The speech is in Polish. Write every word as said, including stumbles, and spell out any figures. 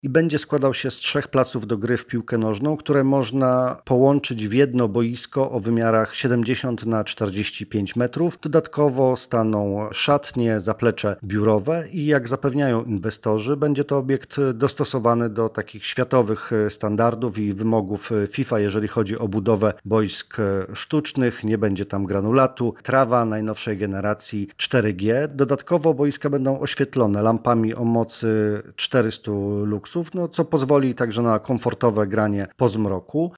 i będzie składał się z trzech placów do gry w piłkę nożną, które można połączyć w jedno boisko o wymiarach siedemdziesiąt na czterdzieści pięć metrów. Dodatkowo staną szatnie, zaplecze biurowe i jak zapewniają inwestorzy, będzie to obiekt dostosowany do takich światowych standardów i wymogów FIFA, jeżeli chodzi o budowę boisk sztucznych. Nie będzie tam granulatu, trawa najnowszej generacji cztery G. Dodatkowo boiska będą oświetlone lampami o mocy czterysta luksów, no, co pozwoli także na komfortowe granie po zmroku.